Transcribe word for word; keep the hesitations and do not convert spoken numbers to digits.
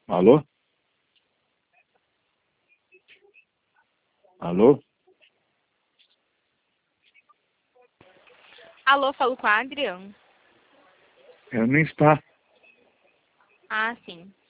Alô? Alô? Alô, falo com a Adriana. Ela nem está. Ah, sim.